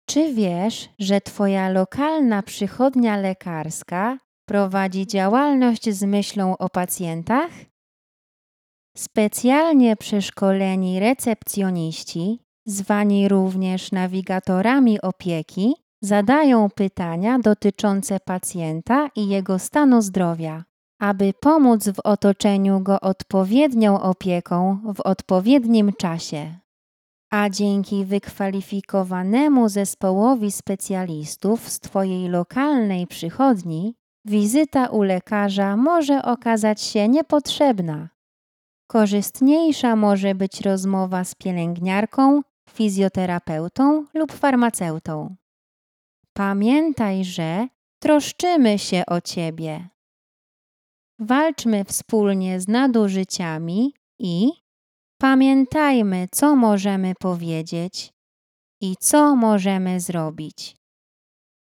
Czy wiesz, że Twoja lokalna przychodnia lekarska prowadzi działalność z myślą o pacjentach? Specjalnie przeszkoleni recepcjoniści, zwani również nawigatorami opieki, zadają pytania dotyczące pacjenta i jego stanu zdrowia, aby pomóc w otoczeniu go odpowiednią opieką w odpowiednim czasie. A dzięki wykwalifikowanemu zespołowi specjalistów z Twojej lokalnej przychodni, wizyta u lekarza może okazać się niepotrzebna. Korzystniejsza może być rozmowa z pielęgniarką, fizjoterapeutą lub farmaceutą. Pamiętaj, że troszczymy się o Ciebie. Walczmy wspólnie z nadużyciami i pamiętajmy, co możemy powiedzieć i co możemy zrobić.